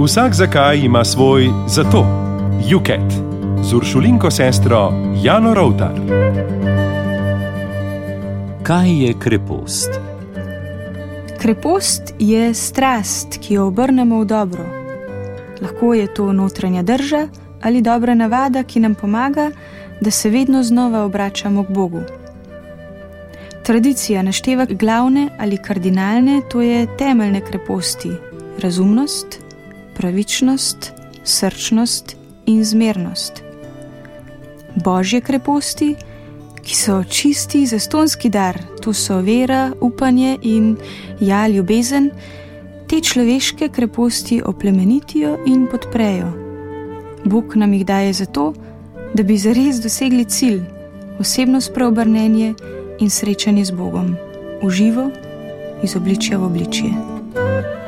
Vsak zakaj ima svoj zato. Juket z Uršulinko sestro Jano Rovtar. Kaj je krepost? Krepost je strast, ki jo obrnemo v dobro. Lahko je to notranja drža ali dobra navada, ki nam pomaga, da se vedno znova obračamo k Bogu. Tradicija našteva glavne ali kardinalne, to je temeljne kreposti: razumnost, pravičnost, srčnost in zmernost. Božje kreposti, ki so čisti zastonski dar, to so vera, upanje in ljubezen, te človeške kreposti oplemenitijo in podprejo. Bog nam jih daje zato, da bi zares dosegli cilj, osebno spreobrnenje in srečanje z Bogom, v živo, iz obličja v obličje.